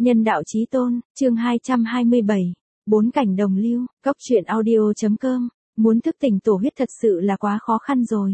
Nhân đạo chí tôn, chương 227. Bốn cảnh đồng lưu, Cốc truyện audio.com. Muốn thức tỉnh tổ huyết thật sự là quá khó khăn rồi.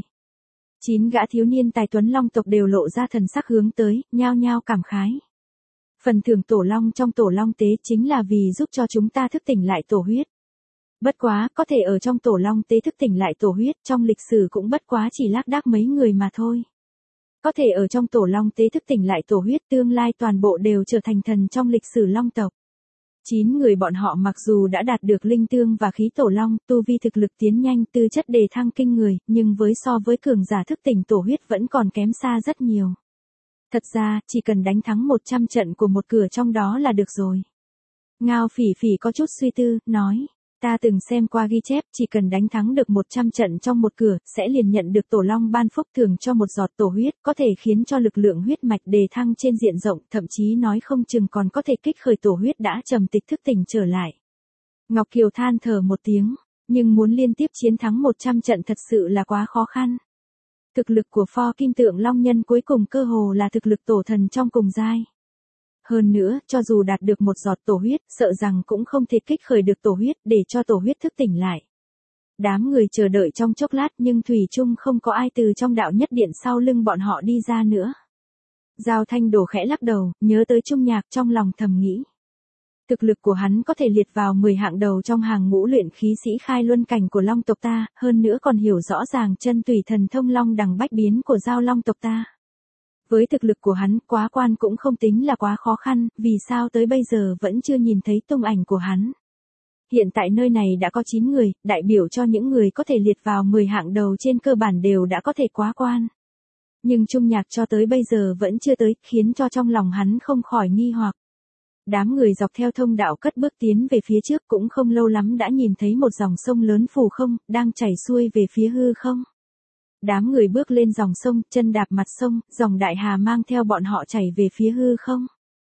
9 gã thiếu niên tài tuấn long tộc đều lộ ra thần sắc hướng tới, nhao nhao cảm khái. Phần thưởng tổ long trong tổ long tế chính là vì giúp cho chúng ta thức tỉnh lại tổ huyết. Bất quá, có thể ở trong tổ long tế thức tỉnh lại tổ huyết, trong lịch sử cũng bất quá chỉ lác đác mấy người mà thôi. Có thể ở trong tổ long tế thức tỉnh lại tổ huyết, tương lai toàn bộ đều trở thành thần trong lịch sử long tộc. 9 người bọn họ mặc dù đã đạt được linh tương và khí tổ long, tu vi thực lực tiến nhanh, tư chất đề thăng kinh người, nhưng so với cường giả thức tỉnh tổ huyết vẫn còn kém xa rất nhiều. Thật ra, chỉ cần đánh thắng 100 trận của một cửa trong đó là được rồi. Ngao Phỉ Phỉ có chút suy tư, nói. Ta từng xem qua ghi chép, chỉ cần đánh thắng được 100 trận trong một cửa, sẽ liền nhận được tổ long ban phúc thưởng cho một giọt tổ huyết, có thể khiến cho lực lượng huyết mạch đề thăng trên diện rộng, thậm chí nói không chừng còn có thể kích khởi tổ huyết đã trầm tịch thức tỉnh trở lại. Ngọc Kiều than thở một tiếng, nhưng muốn liên tiếp chiến thắng 100 trận thật sự là quá khó khăn. Thực lực của pho kim tượng long nhân cuối cùng cơ hồ là thực lực tổ thần trong cùng giai. Hơn nữa, cho dù đạt được một giọt tổ huyết, sợ rằng cũng không thể kích khởi được tổ huyết để cho tổ huyết thức tỉnh lại. Đám người chờ đợi trong chốc lát nhưng thủy chung không có ai từ trong đạo nhất điện sau lưng bọn họ đi ra nữa. Giao Thanh Đổ khẽ lắc đầu, nhớ tới Trung Nhạc trong lòng thầm nghĩ. Thực lực của hắn có thể liệt vào 10 hạng đầu trong hàng ngũ luyện khí sĩ khai luân cảnh của long tộc ta, hơn nữa còn hiểu rõ ràng chân tùy thần thông long đằng bách biến của giao long tộc ta. Với thực lực của hắn, quá quan cũng không tính là quá khó khăn, vì sao tới bây giờ vẫn chưa nhìn thấy tung ảnh của hắn. Hiện tại nơi này đã có 9 người, đại biểu cho những người có thể liệt vào 10 hạng đầu trên cơ bản đều đã có thể quá quan. Nhưng Trung Nhạc cho tới bây giờ vẫn chưa tới, khiến cho trong lòng hắn không khỏi nghi hoặc. Đám người dọc theo thông đạo cất bước tiến về phía trước cũng không lâu lắm đã nhìn thấy một dòng sông lớn phù không, đang chảy xuôi về phía hư không. Đám người bước lên dòng sông, chân đạp mặt sông, dòng đại hà mang theo bọn họ chảy về phía hư không.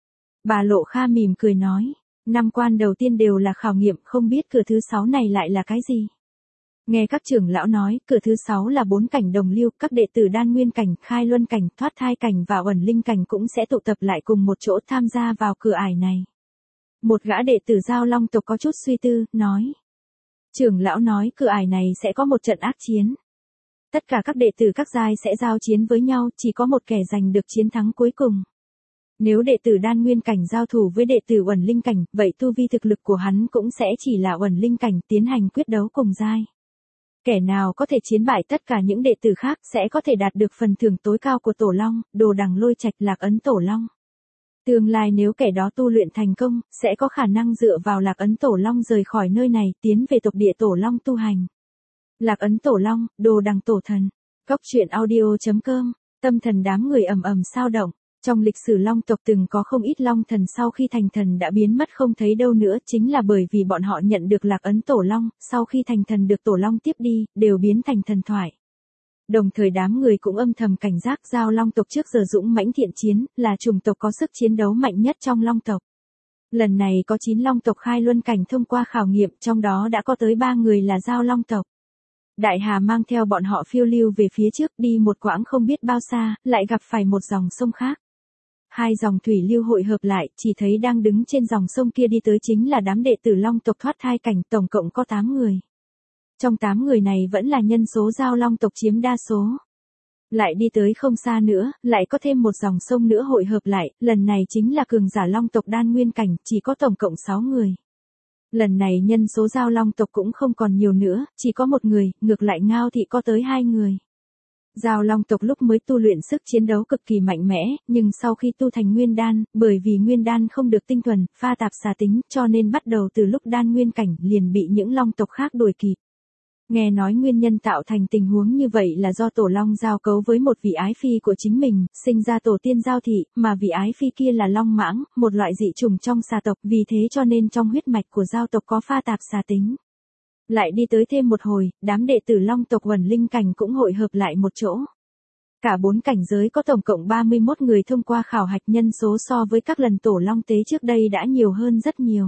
Bà Lộ Kha mỉm cười nói, 5 quan đầu tiên đều là khảo nghiệm, không biết cửa thứ 6 này lại là cái gì. Nghe các trưởng lão nói, cửa thứ 6 là 4 cảnh đồng lưu, các đệ tử đan nguyên cảnh, khai luân cảnh, thoát thai cảnh và uẩn linh cảnh cũng sẽ tụ tập lại cùng một chỗ tham gia vào cửa ải này. Một gã đệ tử giao long tộc có chút suy tư, nói. Trưởng lão nói cửa ải này sẽ có một trận ác chiến. Tất cả các đệ tử các giai sẽ giao chiến với nhau, chỉ có một kẻ giành được chiến thắng cuối cùng. Nếu đệ tử đan nguyên cảnh giao thủ với đệ tử uẩn linh cảnh, vậy tu vi thực lực của hắn cũng sẽ chỉ là uẩn linh cảnh tiến hành quyết đấu cùng giai. Kẻ nào có thể chiến bại tất cả những đệ tử khác sẽ có thể đạt được phần thưởng tối cao của tổ long, đồ đằng lôi trạch lạc ấn tổ long. Tương lai nếu kẻ đó tu luyện thành công, sẽ có khả năng dựa vào lạc ấn tổ long rời khỏi nơi này, tiến về tộc địa tổ long tu hành. Lạc ấn tổ long, đồ đằng tổ thần. Cốc truyện audio.com. Tâm thần đám người ầm ầm sao động. Trong lịch sử long tộc từng có không ít long thần sau khi thành thần đã biến mất không thấy đâu nữa, chính là bởi vì bọn họ nhận được lạc ấn tổ long, sau khi thành thần được tổ long tiếp đi, đều biến thành thần thoại. Đồng thời đám người cũng âm thầm cảnh giác giao long tộc trước giờ dũng mãnh thiện chiến, là chủng tộc có sức chiến đấu mạnh nhất trong long tộc. Lần này có 9 long tộc khai luân cảnh thông qua khảo nghiệm, trong đó đã có tới 3 người là giao long tộc. Đại hà mang theo bọn họ phiêu lưu về phía trước, đi một quãng không biết bao xa, lại gặp phải một dòng sông khác. 2 dòng thủy lưu hội hợp lại, chỉ thấy đang đứng trên dòng sông kia đi tới chính là đám đệ tử long tộc thoát thai cảnh, tổng cộng có 8 người. Trong 8 người này vẫn là nhân số giao long tộc chiếm đa số. Lại đi tới không xa nữa, lại có thêm một dòng sông nữa hội hợp lại, lần này chính là cường giả long tộc đan nguyên cảnh, chỉ có tổng cộng 6 người. Lần này nhân số giao long tộc cũng không còn nhiều nữa, chỉ có 1 người, ngược lại Ngao Thị có tới 2 người. Giao long tộc lúc mới tu luyện sức chiến đấu cực kỳ mạnh mẽ, nhưng sau khi tu thành nguyên đan, bởi vì nguyên đan không được tinh thuần, pha tạp xà tính, cho nên bắt đầu từ lúc đan nguyên cảnh liền bị những long tộc khác đuổi kịp. Nghe nói nguyên nhân tạo thành tình huống như vậy là do tổ long giao cấu với một vị ái phi của chính mình, sinh ra tổ tiên giao thị, mà vị ái phi kia là long mãng, một loại dị trùng trong xà tộc, vì thế cho nên trong huyết mạch của giao tộc có pha tạp xà tính. Lại đi tới thêm một hồi, đám đệ tử long tộc uẩn linh cảnh cũng hội hợp lại một chỗ. Cả 4 cảnh giới có tổng cộng 31 người thông qua khảo hạch, nhân số so với các lần tổ long tế trước đây đã nhiều hơn rất nhiều.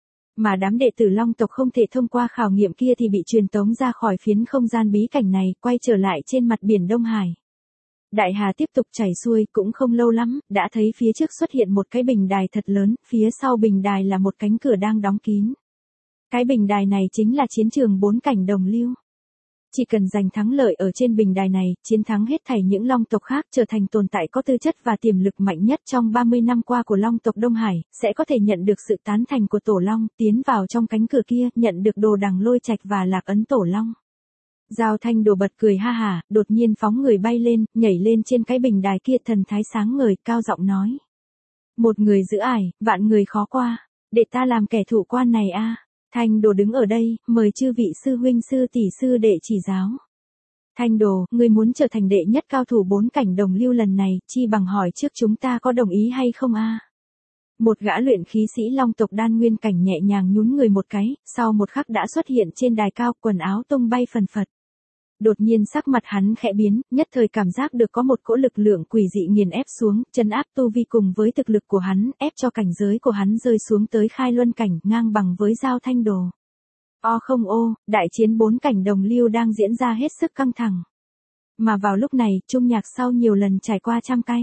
Mà đám đệ tử long tộc không thể thông qua khảo nghiệm kia thì bị truyền tống ra khỏi phiến không gian bí cảnh này, quay trở lại trên mặt biển Đông Hải. Đại hà tiếp tục chảy xuôi, cũng không lâu lắm, đã thấy phía trước xuất hiện một cái bình đài thật lớn, phía sau bình đài là một cánh cửa đang đóng kín. Cái bình đài này chính là chiến trường 4 cảnh đồng lưu. Chỉ cần giành thắng lợi ở trên bình đài này, chiến thắng hết thảy những long tộc khác, trở thành tồn tại có tư chất và tiềm lực mạnh nhất trong 30 năm qua của long tộc Đông Hải, sẽ có thể nhận được sự tán thành của Tổ Long, tiến vào trong cánh cửa kia, nhận được đồ đằng lôi trạch và lạc ấn Tổ Long. Giao Thanh Đồ bật cười ha hả, đột nhiên phóng người bay lên, nhảy lên trên cái bình đài kia, thần thái sáng ngời, cao giọng nói. Một người giữ ải, vạn người khó qua, để ta làm kẻ thủ quan này a. Thanh Đồ đứng ở đây, mời chư vị sư huynh sư tỷ sư đệ chỉ giáo. Thanh Đồ, ngươi muốn trở thành đệ nhất cao thủ 4 cảnh đồng lưu lần này, chi bằng hỏi trước chúng ta có đồng ý hay không a? Một gã luyện khí sĩ long tộc đan nguyên cảnh nhẹ nhàng nhún người một cái, sau một khắc đã xuất hiện trên đài cao, quần áo tung bay phần phật. Đột nhiên sắc mặt hắn khẽ biến, nhất thời cảm giác được có một cỗ lực lượng quỷ dị nghiền ép xuống, trấn áp tu vi cùng với thực lực của hắn, ép cho cảnh giới của hắn rơi xuống tới khai luân cảnh, ngang bằng với Giao Thanh Đồ. Không ô, đại chiến 4 cảnh đồng lưu đang diễn ra hết sức căng thẳng. Mà vào lúc này, Trung Nhạc sau nhiều lần trải qua trăm cay.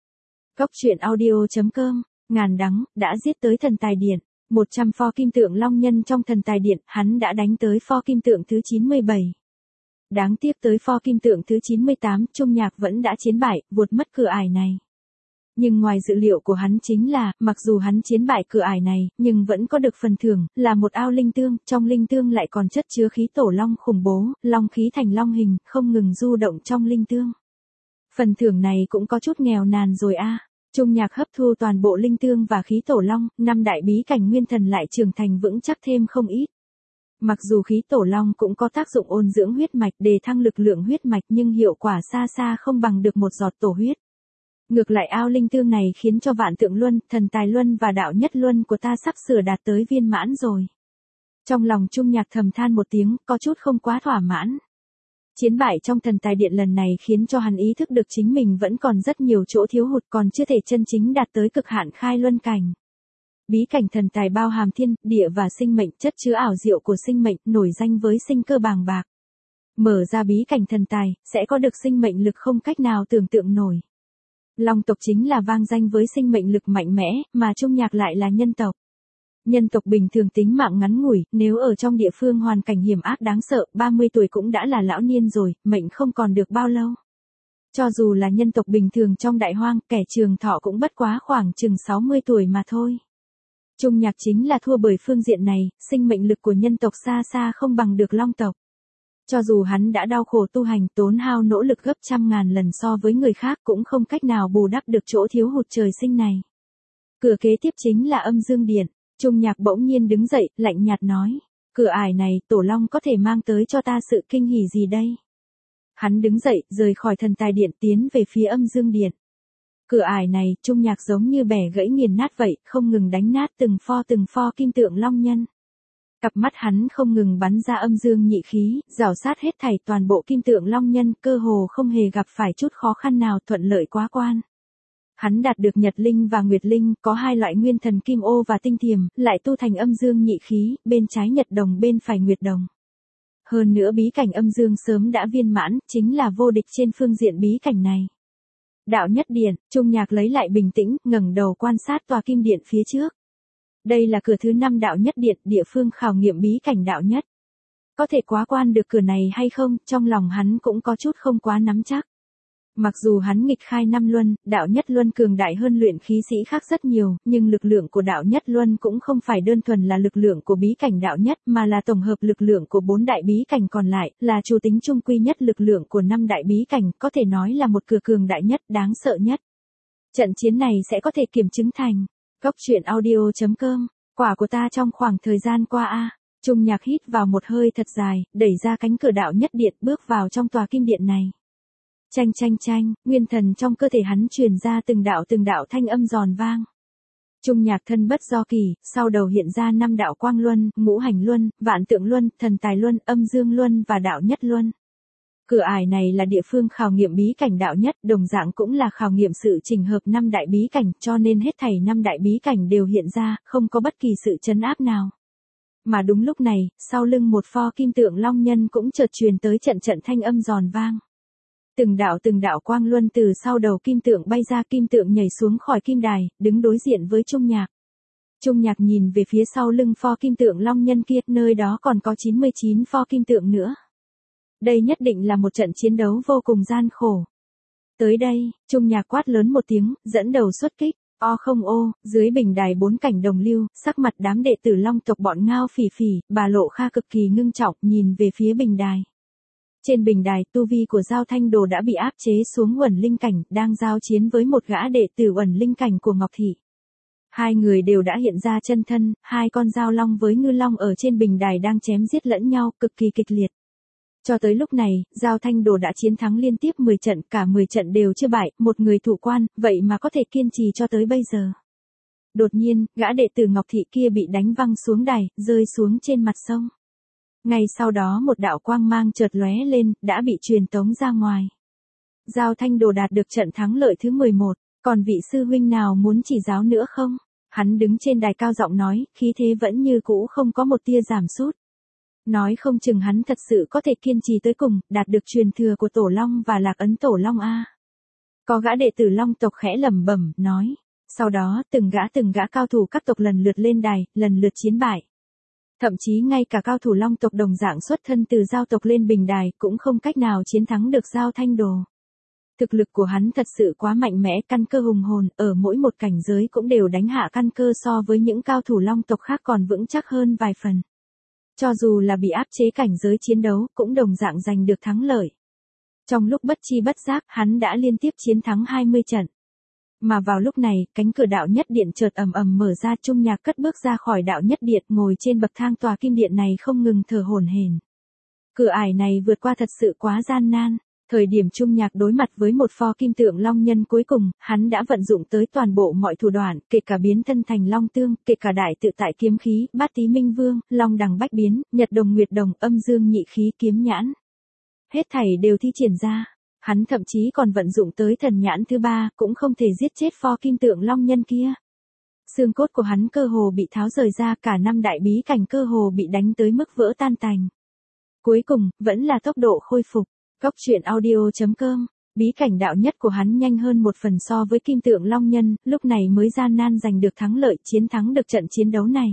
Cốc truyện audio.com, ngàn đắng, đã giết tới thần tài điện. 100 pho kim tượng long nhân trong thần tài điện, hắn đã đánh tới pho kim tượng thứ 97. Đáng tiếc tới pho kim tượng thứ 98, Trung Nhạc vẫn đã chiến bại, vụt mất cửa ải này. Nhưng ngoài dự liệu của hắn chính là, mặc dù hắn chiến bại cửa ải này, nhưng vẫn có được phần thưởng, là một ao linh tương, trong linh tương lại còn chất chứa khí tổ long khủng bố, long khí thành long hình, không ngừng du động trong linh tương. Phần thưởng này cũng có chút nghèo nàn rồi a. Trung Nhạc hấp thu toàn bộ linh tương và khí tổ long, 5 đại bí cảnh nguyên thần lại trưởng thành vững chắc thêm không ít. Mặc dù khí tổ long cũng có tác dụng ôn dưỡng huyết mạch, đề thăng lực lượng huyết mạch, nhưng hiệu quả xa xa không bằng được một giọt tổ huyết. Ngược lại ao linh tương này khiến cho vạn tượng luân, thần tài luân và đạo nhất luân của ta sắp sửa đạt tới viên mãn rồi. Trong lòng Trung Nhạc thầm than một tiếng, có chút không quá thỏa mãn. Chiến bại trong thần tài điện lần này khiến cho hắn ý thức được chính mình vẫn còn rất nhiều chỗ thiếu hụt, còn chưa thể chân chính đạt tới cực hạn khai luân cảnh. Bí cảnh thần tài bao hàm thiên, địa và sinh mệnh, chất chứa ảo diệu của sinh mệnh, nổi danh với sinh cơ bàng bạc. Mở ra bí cảnh thần tài, sẽ có được sinh mệnh lực không cách nào tưởng tượng nổi. Long tộc chính là vang danh với sinh mệnh lực mạnh mẽ, mà Trung Nhạc lại là nhân tộc. Nhân tộc bình thường tính mạng ngắn ngủi, nếu ở trong địa phương hoàn cảnh hiểm ác đáng sợ, 30 tuổi cũng đã là lão niên rồi, mệnh không còn được bao lâu. Cho dù là nhân tộc bình thường trong đại hoang, kẻ trường thọ cũng bất quá khoảng chừng 60 tuổi mà thôi. Trung Nhạc chính là thua bởi phương diện này, sinh mệnh lực của nhân tộc xa xa không bằng được long tộc. Cho dù hắn đã đau khổ tu hành, tốn hao nỗ lực gấp trăm ngàn lần so với người khác, cũng không cách nào bù đắp được chỗ thiếu hụt trời sinh này. Cửa kế tiếp chính là âm dương điện. Trung Nhạc bỗng nhiên đứng dậy, lạnh nhạt nói. Cửa ải này, Tổ Long có thể mang tới cho ta sự kinh hỉ gì đây? Hắn đứng dậy, rời khỏi thần tài điện, tiến về phía âm dương điện. Cửa ải này, Trung Nhạc giống như bẻ gãy nghiền nát vậy, không ngừng đánh nát từng pho kim tượng long nhân. Cặp mắt hắn không ngừng bắn ra âm dương nhị khí, rảo sát hết thảy toàn bộ kim tượng long nhân, cơ hồ không hề gặp phải chút khó khăn nào, thuận lợi quá quan. Hắn đạt được Nhật Linh và Nguyệt Linh, có 2 loại nguyên thần kim ô và tinh thiềm, lại tu thành âm dương nhị khí, bên trái Nhật Đồng bên phải Nguyệt Đồng. Hơn nữa bí cảnh âm dương sớm đã viên mãn, chính là vô địch trên phương diện bí cảnh này. Đạo nhất điện, Trung Nhạc lấy lại bình tĩnh, ngẩng đầu quan sát tòa kim điện phía trước. Đây là cửa thứ 5 đạo nhất điện, địa phương khảo nghiệm bí cảnh đạo nhất. Có thể quá quan được cửa này hay không, trong lòng hắn cũng có chút không quá nắm chắc. Mặc dù hắn nghịch khai 5 luân, đạo nhất luân cường đại hơn luyện khí sĩ khác rất nhiều, nhưng lực lượng của đạo nhất luân cũng không phải đơn thuần là lực lượng của bí cảnh đạo nhất, mà là tổng hợp lực lượng của 4 đại bí cảnh còn lại, là chủ tính trung quy nhất lực lượng của 5 đại bí cảnh, có thể nói là một cửa cường đại nhất, đáng sợ nhất. Trận chiến này sẽ có thể kiểm chứng thành. Cốc truyện audio.com, quả của ta trong khoảng thời gian qua a. Trung Nhạc hít vào một hơi thật dài, đẩy ra cánh cửa đạo nhất điện, bước vào trong tòa kim điện này. Chanh chanh chanh, nguyên thần trong cơ thể hắn truyền ra từng đạo thanh âm giòn vang. Trung Nhạc thân bất do kỳ, sau đầu hiện ra 5 đạo quang luân, ngũ hành luân, vạn tượng luân, thần tài luân, âm dương luân và đạo nhất luân. Cửa ải này là địa phương khảo nghiệm bí cảnh đạo nhất, đồng dạng cũng là khảo nghiệm sự chỉnh hợp 5 đại bí cảnh, cho nên hết thảy 5 đại bí cảnh đều hiện ra, không có bất kỳ sự trấn áp nào. Mà đúng lúc này, sau lưng một pho kim tượng long nhân cũng chợt truyền tới trận thanh âm giòn vang. Từng đạo quang luân từ sau đầu kim tượng bay ra, kim tượng nhảy xuống khỏi kim đài, đứng đối diện với Trung Nhạc. Trung Nhạc nhìn về phía sau lưng pho kim tượng long nhân kia, nơi đó còn có 99 pho kim tượng nữa. Đây nhất định là một trận chiến đấu vô cùng gian khổ. Tới đây, Trung Nhạc quát lớn một tiếng, dẫn đầu xuất kích. O không ô, dưới bình đài 4 cảnh đồng lưu, sắc mặt đám đệ tử long tộc bọn Ngao Phỉ Phỉ, Bà Lộ Kha cực kỳ ngưng trọng, nhìn về phía bình đài. Trên bình đài, tu vi của Giao Thanh Đồ đã bị áp chế xuống Uẩn Linh cảnh, đang giao chiến với một gã đệ tử Uẩn Linh cảnh của Ngọc Thị. Hai người đều đã hiện ra chân thân, hai con giao long với ngư long ở trên bình đài đang chém giết lẫn nhau, cực kỳ kịch liệt. Cho tới lúc này, Giao Thanh Đồ đã chiến thắng liên tiếp 10 trận, cả 10 trận đều chưa bại, một người thủ quan, vậy mà có thể kiên trì cho tới bây giờ. Đột nhiên, gã đệ tử Ngọc Thị kia bị đánh văng xuống đài, rơi xuống trên mặt sông. Ngay sau đó một đạo quang mang chợt lóe lên, đã bị truyền tống ra ngoài. Giao Thanh Đồ đạt được trận thắng lợi thứ 11, còn vị sư huynh nào muốn chỉ giáo nữa không? Hắn đứng trên đài cao giọng nói, khí thế vẫn như cũ không có một tia giảm sút. Nói không chừng hắn thật sự có thể kiên trì tới cùng, đạt được truyền thừa của Tổ Long và Lạc Ấn Tổ Long a. Có gã đệ tử Long tộc khẽ lẩm bẩm, nói. Sau đó, từng gã cao thủ các tộc lần lượt lên đài, lần lượt chiến bại. Thậm chí ngay cả cao thủ Long tộc đồng dạng xuất thân từ Giao tộc lên bình đài, cũng không cách nào chiến thắng được Giao Thanh Đồ. Thực lực của hắn thật sự quá mạnh mẽ, căn cơ hùng hồn, ở mỗi một cảnh giới cũng đều đánh hạ căn cơ so với những cao thủ Long tộc khác còn vững chắc hơn vài phần. Cho dù là bị áp chế cảnh giới chiến đấu, cũng đồng dạng giành được thắng lợi. Trong lúc bất chi bất giác, hắn đã liên tiếp chiến thắng 20 trận. Mà vào lúc này, cánh cửa đạo nhất điện chợt ầm ầm mở ra, Trung Nhạc cất bước ra khỏi đạo nhất điện, ngồi trên bậc thang tòa kim điện này không ngừng thở hổn hển. Cửa ải này vượt qua thật sự quá gian nan. Thời điểm Trung Nhạc đối mặt với một pho kim tượng long nhân cuối cùng, hắn đã vận dụng tới toàn bộ mọi thủ đoạn, kể cả biến thân thành long tương, kể cả đại tự tại kiếm khí, bát tí minh vương, long đằng bách biến, nhật đồng nguyệt đồng, âm dương nhị khí kiếm nhãn. Hết thảy đều thi triển ra. Hắn thậm chí còn vận dụng tới thần nhãn thứ 3, cũng không thể giết chết pho kim tượng long nhân kia. Xương cốt của hắn cơ hồ bị tháo rời ra, cả 5 đại bí cảnh cơ hồ bị đánh tới mức vỡ tan tành. Cuối cùng, vẫn là tốc độ khôi phục. Góc truyện audio.com, bí cảnh đạo nhất của hắn nhanh hơn một phần so với kim tượng long nhân, lúc này mới gian nan giành được thắng lợi, chiến thắng được trận chiến đấu này.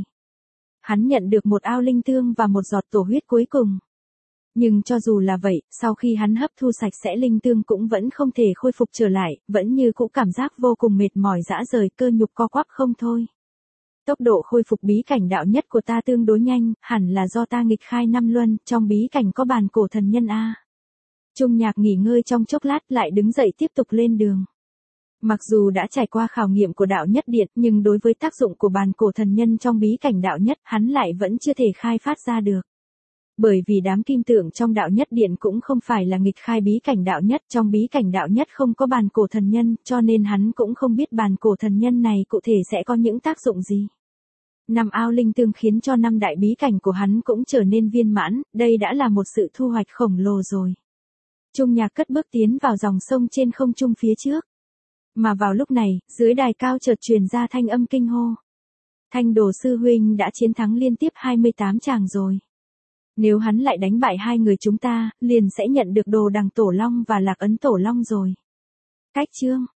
Hắn nhận được một ao linh tương và một giọt tổ huyết cuối cùng. Nhưng cho dù là vậy, sau khi hắn hấp thu sạch sẽ linh tương cũng vẫn không thể khôi phục trở lại, vẫn như cũ cảm giác vô cùng mệt mỏi rã rời, cơ nhục co quắp không thôi. Tốc độ khôi phục bí cảnh đạo nhất của ta tương đối nhanh, hẳn là do ta nghịch khai 5 luân, trong bí cảnh có bàn cổ thần nhân a. Trung Nhạc nghỉ ngơi trong chốc lát lại đứng dậy tiếp tục lên đường. Mặc dù đã trải qua khảo nghiệm của đạo nhất điện, nhưng đối với tác dụng của bàn cổ thần nhân trong bí cảnh đạo nhất, hắn lại vẫn chưa thể khai phát ra được. Bởi vì đám kim tượng trong đạo nhất điện cũng không phải là nghịch khai bí cảnh đạo nhất, trong bí cảnh đạo nhất không có bàn cổ thần nhân, cho nên hắn cũng không biết bàn cổ thần nhân này cụ thể sẽ có những tác dụng gì. 5 ao linh tương khiến cho 5 đại bí cảnh của hắn cũng trở nên viên mãn, đây đã là một sự thu hoạch khổng lồ rồi. Trung Nhạc cất bước tiến vào dòng sông trên không trung phía trước. Mà vào lúc này, dưới đài cao chợt truyền ra thanh âm kinh hô. Thanh Đồ sư huynh đã chiến thắng liên tiếp 28 tràng rồi. Nếu hắn lại đánh bại hai người chúng ta, liền sẽ nhận được đồ đằng Tổ Long và Lạc Ấn Tổ Long rồi. Cách chương